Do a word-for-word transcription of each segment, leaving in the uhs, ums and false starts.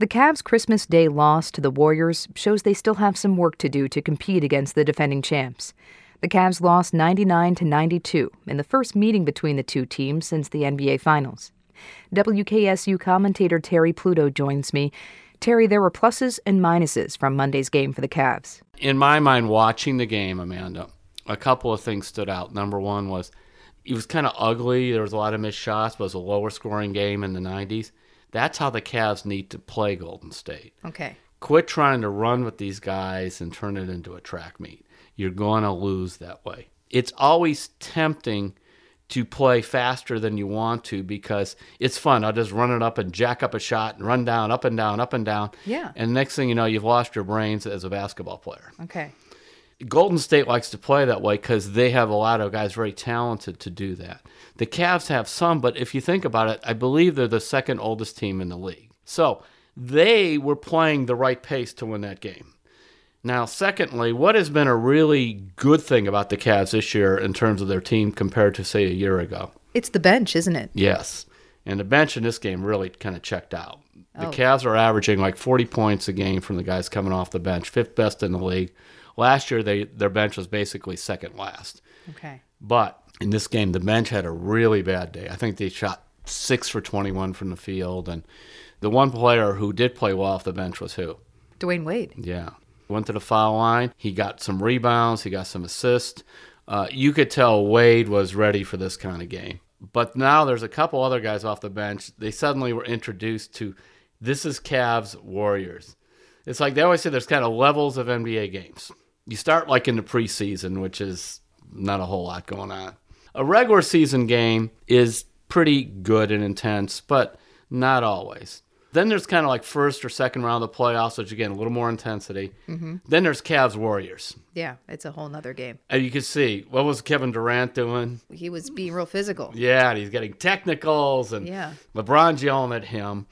The Cavs' Christmas Day loss to the Warriors shows they still have some work to do to compete against the defending champs. The Cavs lost ninety-nine to ninety-two in the first meeting between the two teams since the N B A Finals. W K S U commentator Terry Pluto joins me. Terry, there were pluses and minuses from Monday's game for the Cavs. In my mind, watching the game, Amanda, a couple of things stood out. Number one was it was kind of ugly. There was a lot of missed shots, but it was a lower-scoring game in the nineties. That's how the Cavs need to play Golden State. Okay. Quit trying to run with these guys and turn it into a track meet. You're going to lose that way. It's always tempting to play faster than you want to because it's fun. I'll just run it up and jack up a shot and run down, up and down, up and down. Yeah. And next thing you know, you've lost your brains as a basketball player. Okay. Golden State likes to play that way because they have a lot of guys very talented to do that. The Cavs have some, but if you think about it, I believe they're the second oldest team in the league. So they were playing the right pace to win that game. Now, secondly, what has been a really good thing about the Cavs this year in terms of their team compared to, say, a year ago? It's the bench, isn't it? Yes. And the bench in this game really kind of checked out. The Oh. Cavs are averaging like forty points a game from the guys coming off the bench, fifth best in the league. Last year, they their bench was basically second last. Okay. But in this game, the bench had a really bad day. I think they shot six for twenty-one from the field. And the one player who did play well off the bench was who? Dwayne Wade. Yeah. Went to the foul line. He got some rebounds. He got some assists. Uh, you could tell Wade was ready for this kind of game. But now there's a couple other guys off the bench. They suddenly were introduced to this is Cavs Warriors. It's like they always say there's kind of levels of N B A games. You start like in the preseason, which is not a whole lot going on. A regular season game is pretty good and intense, but not always. Then there's kind of like first or second round of the playoffs, which again, a little more intensity. Mm-hmm. Then there's Cavs Warriors. Yeah, it's a whole nother game. And you can see, what was Kevin Durant doing? He was being real physical. Yeah, and he's getting technicals, and Yeah. LeBron's yelling at him.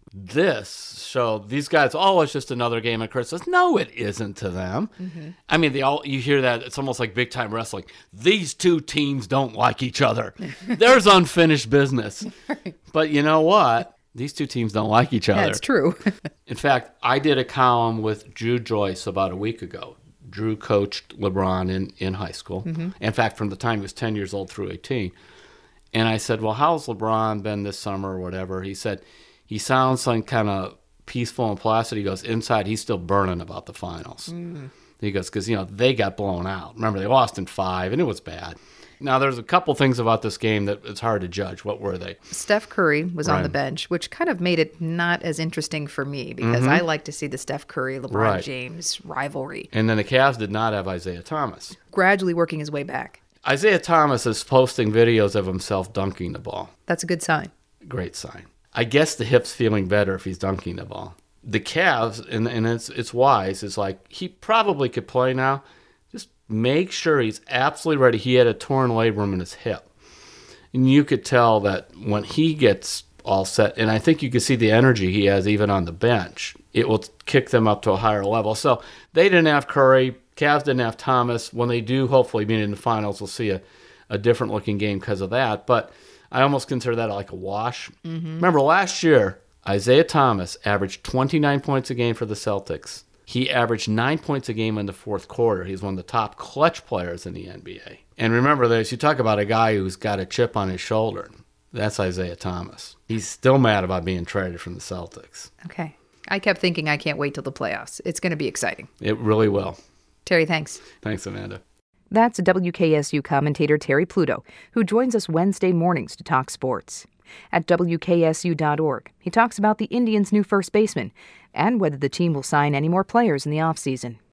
This showed these guys, oh, it's just another game of Christmas. No, it isn't to them. Mm-hmm. I mean, they all you hear that, it's almost like big time wrestling. These two teams don't like each other. There's unfinished business. Right. But you know what? These two teams don't like each other. That's true. In fact, I did a column with Drew Joyce about a week ago. Drew coached LeBron in, in high school. Mm-hmm. In fact, from the time he was ten years old through eighteen. And I said, well, how's LeBron been this summer or whatever? He said, he sounds like kind of peaceful and placid. He goes, inside, he's still burning about the finals. Mm. He goes, because, you know, they got blown out. Remember, they lost in five, and it was bad. Now, there's a couple things about this game that it's hard to judge. What were they? Steph Curry was Right. on the bench, which kind of made it not as interesting for me because Mm-hmm. I like to see the Steph Curry-LeBron Right. James rivalry. And then the Cavs did not have Isaiah Thomas. Gradually working his way back. Isaiah Thomas is posting videos of himself dunking the ball. That's a good sign. Great sign. I guess the hip's feeling better if he's dunking the ball. The Cavs, and, and it's it's wise, it's like he probably could play now. Just make sure he's absolutely ready. He had a torn labrum in his hip. And you could tell that when he gets all set, and I think you can see the energy he has even on the bench, it will kick them up to a higher level. So they didn't have Curry. Cavs didn't have Thomas. When they do, hopefully, being in the finals, we'll see a, a different-looking game because of that. But I almost consider that like a wash. Mm-hmm. Remember, last year, Isaiah Thomas averaged twenty-nine points a game for the Celtics. He averaged nine points a game in the fourth quarter. He's one of the top clutch players in the N B A. And remember this, you talk about a guy who's got a chip on his shoulder. That's Isaiah Thomas. He's still mad about being traded from the Celtics. Okay. I kept thinking I can't wait till the playoffs. It's going to be exciting. It really will. Terry, thanks. Thanks, Amanda. That's W K S U commentator Terry Pluto, who joins us Wednesday mornings to talk sports. At W K S U dot org, he talks about the Indians' new first baseman and whether the team will sign any more players in the offseason.